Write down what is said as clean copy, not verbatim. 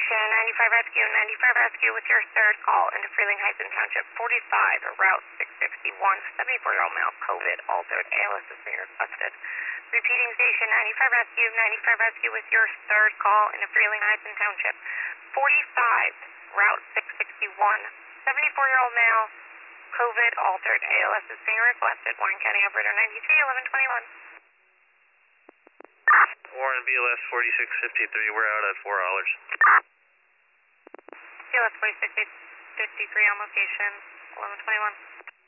Station 95 Rescue, 95 Rescue with your third call into Freeling Heights in Township 45, Route 661, 74-year-old male, COVID, altered, ALS has been requested. Repeating Station 95 Rescue, 95 Rescue with your third call into Freeling Heights in Township 45, Route 661, 74-year-old male, COVID, altered, ALS is being requested. Warren County Operator 93, 1121. Warren, BLS 4653, we're out at 4 hours. BLS 4653 on location, 1121.